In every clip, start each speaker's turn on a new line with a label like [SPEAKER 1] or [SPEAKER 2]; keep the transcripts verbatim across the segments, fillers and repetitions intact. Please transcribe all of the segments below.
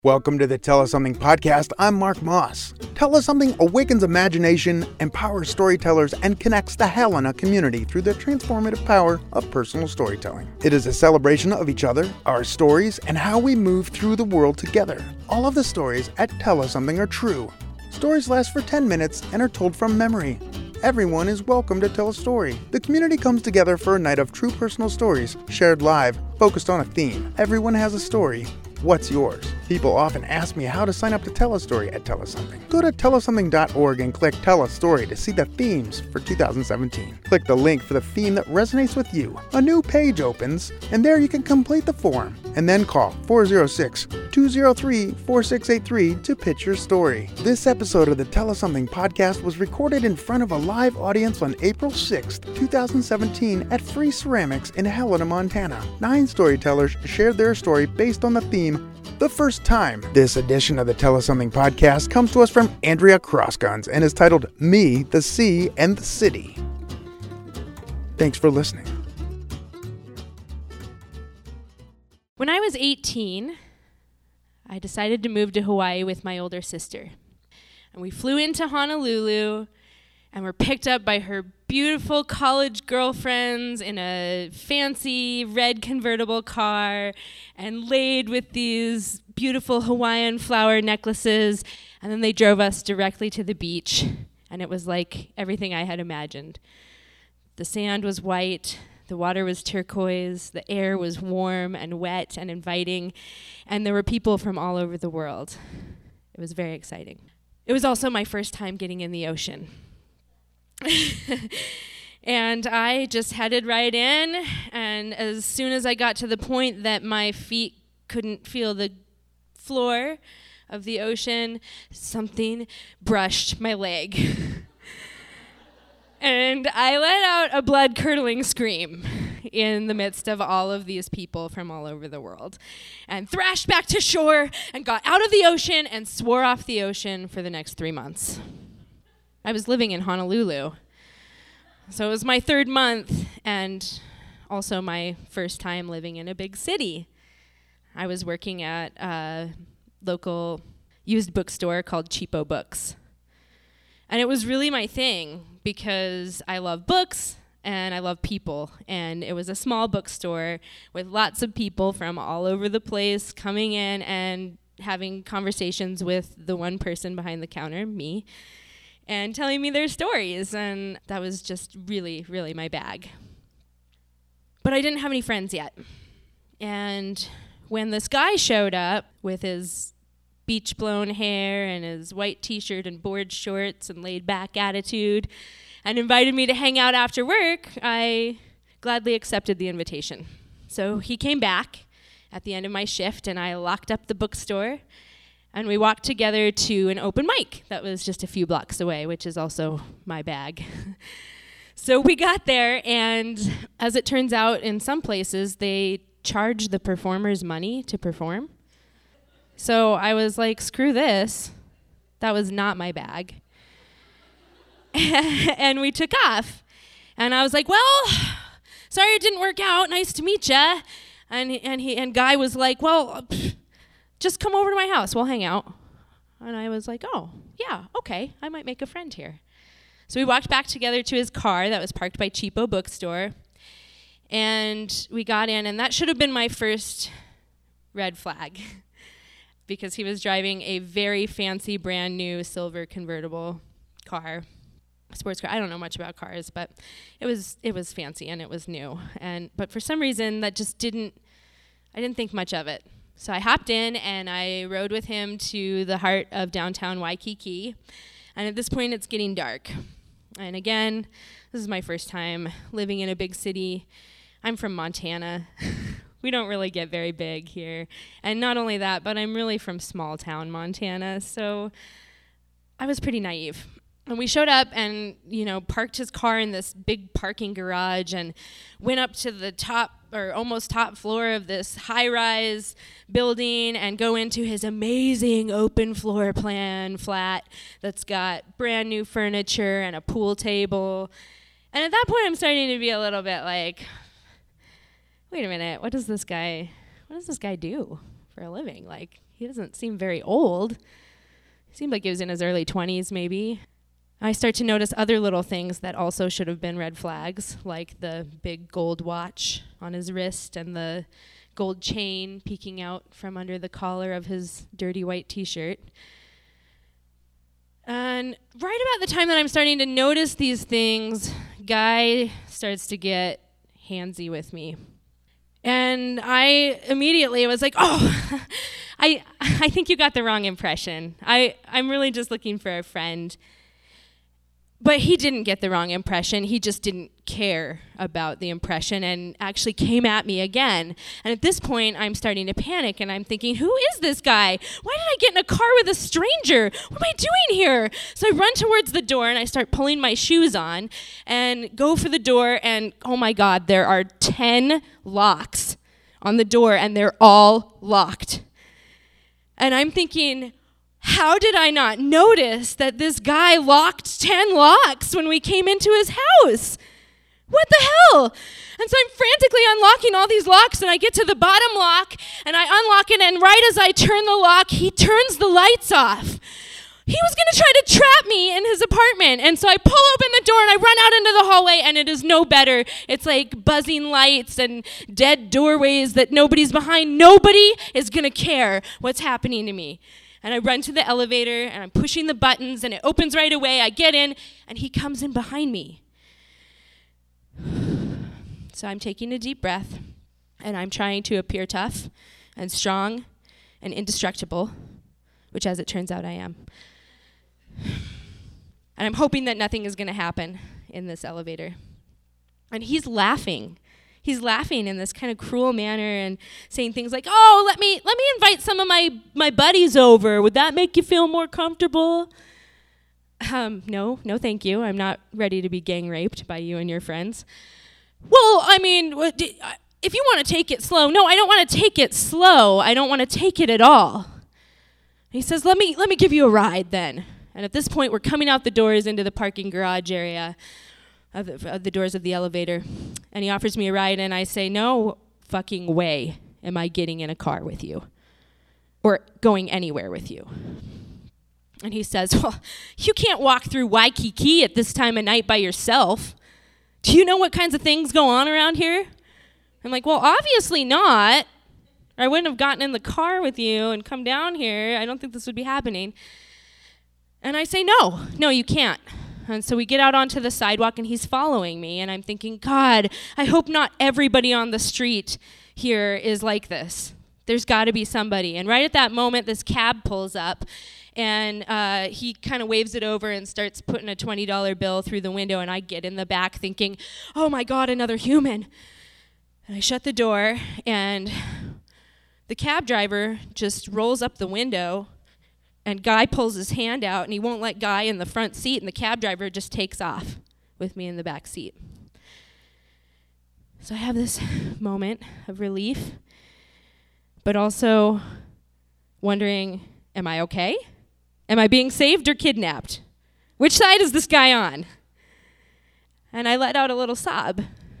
[SPEAKER 1] Welcome to the Tell Us Something podcast. I'm Mark Moss. Tell Us Something awakens imagination, empowers storytellers, and connects the Helena community through the transformative power of personal storytelling. It is a celebration of each other, our stories, and how we move through the world together. All of the stories at Tell Us Something are true. Stories last for ten minutes and are told from memory. Everyone is welcome to tell a story. The community comes together for a night of true personal stories, shared live, focused on a theme. Everyone has a story. What's yours? People often ask me how to sign up to tell a story at Tell Us Something. Go to tell us something dot org and click Tell a Story to see the themes for two thousand seventeen. Click the link for the theme that resonates with you. A new page opens, and there you can complete the form. And then call four oh six, two oh three, four six eight three to pitch your story. This episode of the Tell Us Something podcast was recorded in front of a live audience on April sixth, twenty seventeen at Free Ceramics in Helena, Montana. Nine storytellers shared their story based on the theme The First Time. This edition of the Tell Us Something podcast comes to us from Andrea Crossguns and is titled Me, the Sea, and the City. Thanks for listening.
[SPEAKER 2] When I was eighteen, I decided to move to Hawaii with my older sister. And we flew into Honolulu and were picked up by her beautiful college girlfriends in a fancy red convertible car and laid with these beautiful Hawaiian flower necklaces. And then they drove us directly to the beach. And it was like everything I had imagined. The sand was white. The water was turquoise. The air was warm and wet and inviting. And there were people from all over the world. It was very exciting. It was also my first time getting in the ocean. And I just headed right in, and as soon as I got to the point that my feet couldn't feel the floor of the ocean, something brushed my leg. And I let out a blood-curdling scream in the midst of all of these people from all over the world, and thrashed back to shore and got out of the ocean and swore off the ocean for the next three months. I was living in Honolulu. So it was my third month and also my first time living in a big city. I was working at a local used bookstore called Cheapo Books. And it was really my thing because I love books and I love people. And it was a small bookstore with lots of people from all over the place coming in and having conversations with the one person behind the counter, me, and telling me their stories, and that was just really, really my bag. But I didn't have any friends yet. And when this guy showed up with his beach-blown hair and his white t-shirt and board shorts and laid-back attitude and invited me to hang out after work, I gladly accepted the invitation. So he came back at the end of my shift, and I locked up the bookstore, and we walked together to an open mic that was just a few blocks away, which is also my bag. So we got there, and as it turns out, in some places, they charge the performers money to perform. So I was like, screw this. That was not my bag. And we took off. And I was like, well, sorry it didn't work out. Nice to meet ya. And, and, he, and Guy was like, well, pfft, just come over to my house, we'll hang out. And I was like, oh, yeah, okay, I might make a friend here. So we walked back together to his car that was parked by Cheapo Bookstore, and we got in, and that should have been my first red flag, because he was driving a very fancy, brand new silver convertible car, sports car. I don't know much about cars, but it was it was fancy and it was new. And but for some reason, that just didn't, I didn't think much of it. So I hopped in and I rode with him to the heart of downtown Waikiki. And at this point, it's getting dark. And again, this is my first time living in a big city. I'm from Montana. We don't really get very big here. And not only that, but I'm really from small town Montana. So I was pretty naive. And we showed up and, you know, parked his car in this big parking garage and went up to the top or almost top floor of this high-rise building and go into his amazing open floor plan flat that's got brand new furniture and a pool table. And at that point, I'm starting to be a little bit like, wait a minute, what does this guy, what does this guy do for a living? Like, he doesn't seem very old. He seemed like he was in his early twenties, maybe. I start to notice other little things that also should have been red flags, like the big gold watch on his wrist and the gold chain peeking out from under the collar of his dirty white t-shirt. And right about the time that I'm starting to notice these things, Guy starts to get handsy with me. And I immediately was like, oh, I I think you got the wrong impression. I, I'm really just looking for a friend. But he didn't get the wrong impression. He just didn't care about the impression and actually came at me again. And at this point, I'm starting to panic, and I'm thinking, who is this guy? Why did I get in a car with a stranger? What am I doing here? So I run towards the door, and I start pulling my shoes on and go for the door, and oh my God, there are ten locks on the door, and they're all locked. And I'm thinking, how did I not notice that this guy locked ten locks when we came into his house? What the hell? And so I'm frantically unlocking all these locks, and I get to the bottom lock, and I unlock it, and right as I turn the lock, he turns the lights off. He was going to try to trap me in his apartment, and so I pull open the door, and I run out into the hallway, and it is no better. It's like buzzing lights and dead doorways that nobody's behind. Nobody is going to care what's happening to me. And I run to the elevator, and I'm pushing the buttons, and it opens right away. I get in, and he comes in behind me. So I'm taking a deep breath, and I'm trying to appear tough and strong and indestructible, which, as it turns out, I am. And I'm hoping that nothing is going to happen in this elevator. And he's laughing. He's laughing in this kind of cruel manner and saying things like, oh, let me let me invite some of my, my buddies over. Would that make you feel more comfortable? Um, no, no thank you. I'm not ready to be gang raped by you and your friends. Well, I mean, if you want to take it slow. No, I don't want to take it slow. I don't want to take it at all. He says, let me let me give you a ride then. And at this point, we're coming out the doors into the parking garage area. Of the, of the doors of the elevator, and he offers me a ride, and I say, no fucking way am I getting in a car with you or going anywhere with you. And he says, well, you can't walk through Waikiki at this time of night by yourself. Do you know what kinds of things go on around here? I'm like, well, obviously not. I wouldn't have gotten in the car with you and come down here. I don't think this would be happening. And I say, no, no, you can't. And so we get out onto the sidewalk, and he's following me, and I'm thinking, God, I hope not everybody on the street here is like this. There's got to be somebody. And right at that moment, this cab pulls up, and uh, he kind of waves it over and starts putting a twenty dollar bill through the window, and I get in the back thinking, oh my God, another human. And I shut the door, and the cab driver just rolls up the window, and Guy pulls his hand out, and he won't let Guy in the front seat, and the cab driver just takes off with me in the back seat. So I have this moment of relief, but also wondering, am I okay? Am I being saved or kidnapped? Which side is this guy on? And I let out a little sob.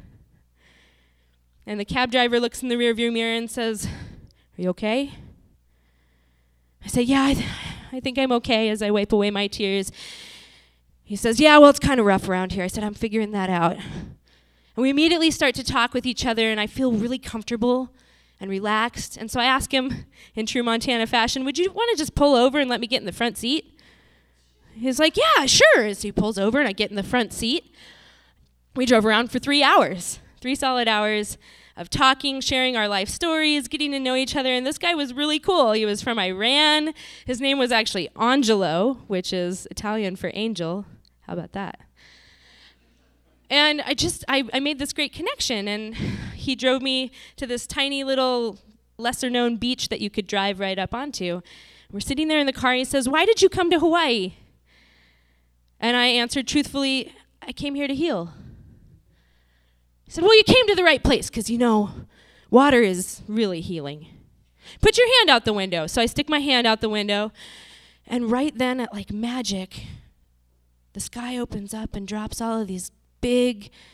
[SPEAKER 2] And the cab driver looks in the rearview mirror and says, are you okay? I say, yeah, I, th- I think I'm okay, as I wipe away my tears. He says, yeah, well, it's kind of rough around here. I said, I'm figuring that out. And we immediately start to talk with each other, and I feel really comfortable and relaxed. And so I ask him, in true Montana fashion, would you want to just pull over and let me get in the front seat? He's like, yeah, sure. So he pulls over, and I get in the front seat. We drove around for three hours, three solid hours of talking, sharing our life stories, getting to know each other. And this guy was really cool. He was from Iran. His name was actually Angelo, which is Italian for angel. How about that? And I just, I, I made this great connection. And he drove me to this tiny little lesser-known beach that you could drive right up onto. We're sitting there in the car, and he says, why did you come to Hawaii? And I answered truthfully, I came here to heal. He said, well, you came to the right place, because, you know, water is really healing. Put your hand out the window. So I stick my hand out the window, and right then, like magic, the sky opens up and drops all of these big,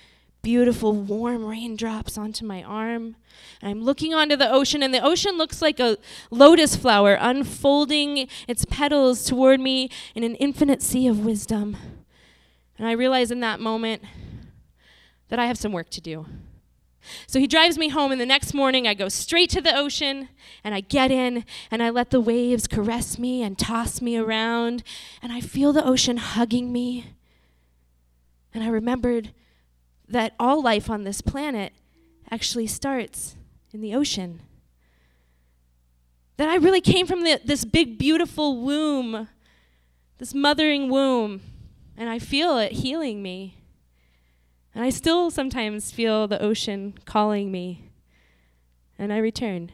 [SPEAKER 2] beautiful warm raindrops onto my arm. And I'm looking onto the ocean, and the ocean looks like a lotus flower unfolding its petals toward me in an infinite sea of wisdom. And I realize in that moment that I have some work to do. So he drives me home, and the next morning I go straight to the ocean, and I get in, and I let the waves caress me and toss me around, and I feel the ocean hugging me. And I remembered that all life on this planet actually starts in the ocean. That I really came from the, this big, beautiful womb, this mothering womb, and I feel it healing me. And I still sometimes feel the ocean calling me, and I return.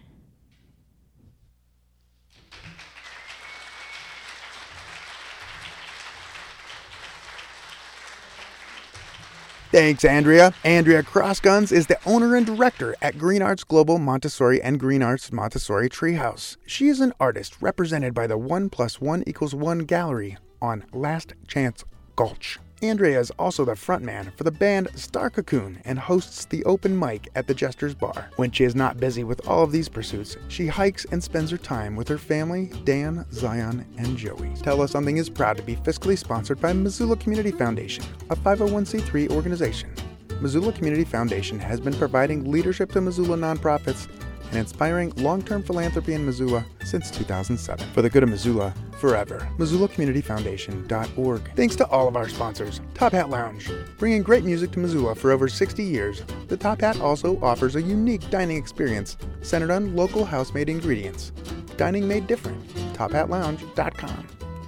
[SPEAKER 1] Thanks, Andrea. Andrea Crossguns is the owner and director at Green Arts Global Montessori and Green Arts Montessori Treehouse. She is an artist represented by the one plus one equals one gallery on Last Chance Gulch. Andrea is also the frontman for the band Star Cocoon and hosts the open mic at the Jester's Bar. When she is not busy with all of these pursuits, she hikes and spends her time with her family, Dan, Zion, and Joey. Tell Us Something is proud to be fiscally sponsored by Missoula Community Foundation, a five oh one c three organization. Missoula Community Foundation has been providing leadership to Missoula nonprofits and inspiring long-term philanthropy in Missoula since two thousand seven. For the good of Missoula, forever. Missoula Community Foundation dot org. Thanks to all of our sponsors. Top Hat Lounge. Bringing great music to Missoula for over sixty years, the Top Hat also offers a unique dining experience centered on local house-made ingredients. Dining made different. top hat lounge dot com.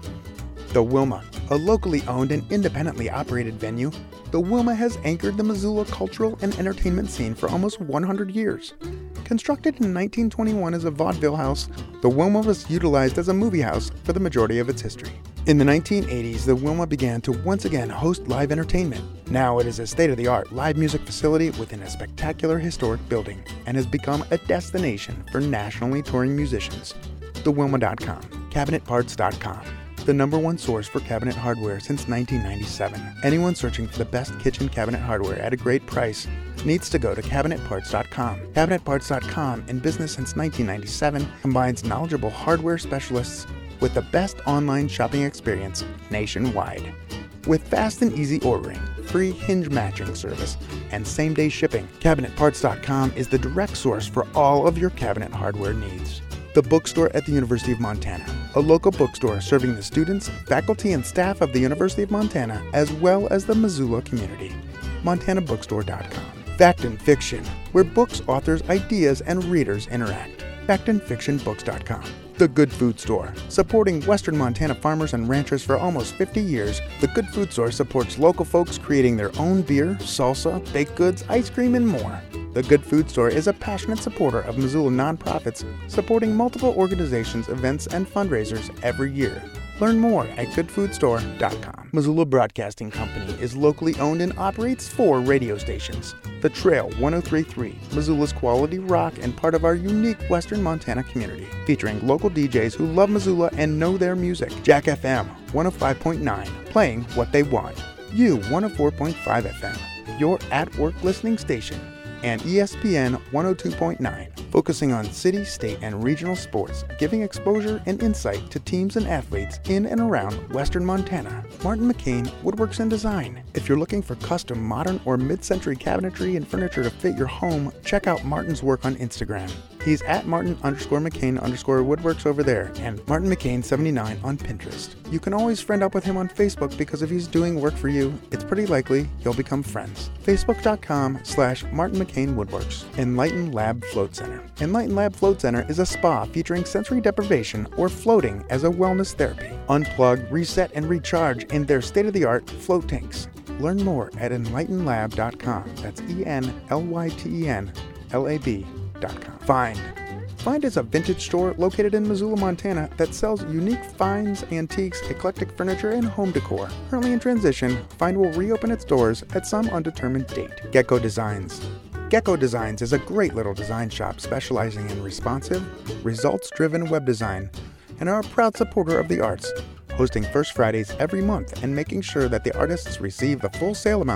[SPEAKER 1] The Wilma, a locally owned and independently operated venue, the Wilma has anchored the Missoula cultural and entertainment scene for almost one hundred years. Constructed in nineteen twenty-one as a vaudeville house, the Wilma was utilized as a movie house for the majority of its history. In the nineteen eighties, the Wilma began to once again host live entertainment. Now it is a state-of-the-art live music facility within a spectacular historic building and has become a destination for nationally touring musicians. the wilma dot com, cabinet parts dot com. The number one source for cabinet hardware since nineteen ninety-seven. Anyone searching for the best kitchen cabinet hardware at a great price needs to go to cabinet parts dot com. cabinet parts dot com, in business since nineteen ninety-seven, combines knowledgeable hardware specialists with the best online shopping experience nationwide. With fast and easy ordering, free hinge matching service, and same-day shipping, cabinet parts dot com is the direct source for all of your cabinet hardware needs. The Bookstore at the University of Montana, a local bookstore serving the students, faculty, and staff of the University of Montana, as well as the Missoula community. montana bookstore dot com. Fact and Fiction, where books, authors, ideas, and readers interact. fact and fiction books dot com. The Good Food Store, supporting Western Montana farmers and ranchers for almost fifty years, the Good Food Store supports local folks creating their own beer, salsa, baked goods, ice cream, and more. The Good Food Store is a passionate supporter of Missoula nonprofits, supporting multiple organizations, events, and fundraisers every year. Learn more at good food store dot com. Missoula Broadcasting Company is locally owned and operates four radio stations. The Trail one oh three point three, Missoula's quality rock and part of our unique Western Montana community, featuring local D Js who love Missoula and know their music. Jack F M one oh five point nine, playing what they want. U one oh four point five F M, your at-work listening station. And E S P N one oh two point nine, focusing on city, state, and regional sports, giving exposure and insight to teams and athletes in and around Western Montana. Martin McCain Woodworks and Design. If you're looking for custom modern or mid-century cabinetry and furniture to fit your home, check out Martin's work on Instagram. He's at Martin underscore McCain underscore Woodworks over there, and Martin McCain seventy-nine on Pinterest. You can always friend up with him on Facebook because if he's doing work for you, it's pretty likely you'll become friends. Facebook dot com slash Martin McCain Woodworks. Enlighten Lab Float Center. Enlighten Lab Float Center is a spa featuring sensory deprivation or floating as a wellness therapy. Unplug, reset, and recharge in their state-of-the-art float tanks. Learn more at enlighten lab dot com. That's E N L Y T E N L A B dot com. Find. Find is a vintage store located in Missoula, Montana that sells unique finds, antiques, eclectic furniture, and home decor. Currently in transition, Find will reopen its doors at some undetermined date. Gecko Designs. Gecko Designs is a great little design shop specializing in responsive, results-driven web design and are a proud supporter of the arts, hosting First Fridays every month and making sure that the artists receive the full sale amount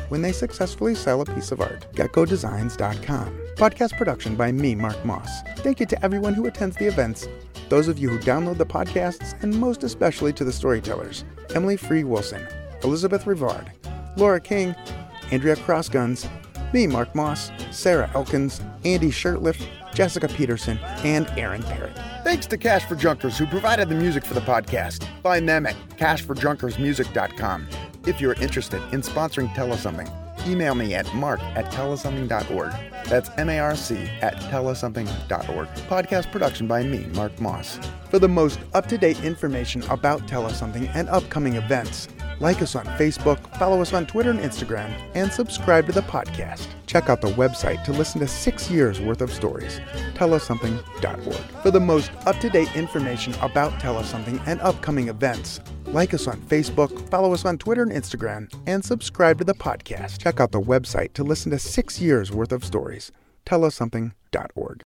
[SPEAKER 1] when they successfully sell a piece of art. Gecko Designs dot com. Podcast production by me, Mark Moss. Thank you to everyone who attends the events, those of you who download the podcasts, and most especially to the storytellers, Emily Free Wilson, Elizabeth Rivard, Laura King, Andrea Crossguns, me, Mark Moss, Sarah Elkins, Andy Shirtliff, Jessica Peterson, and Aaron Parrott. Thanks to Cash for Junkers, who provided the music for the podcast. Find them at cash for junkers music dot com. If you're interested in sponsoring Tell Us Something, email me at mark at tell us something dot org. That's M A R C at tell us something dot org. Podcast production by me, Mark Moss. For the most up-to-date information about Tell Us Something and upcoming events, like us on Facebook, follow us on Twitter and Instagram, and subscribe to the podcast. Check out the website to listen to six years worth of stories, tell us something dot org. For the most up-to-date information about Tell Us Something and upcoming events, like us on Facebook, follow us on Twitter and Instagram, and subscribe to the podcast. Check out the website to listen to six years worth of stories, tell us something dot org.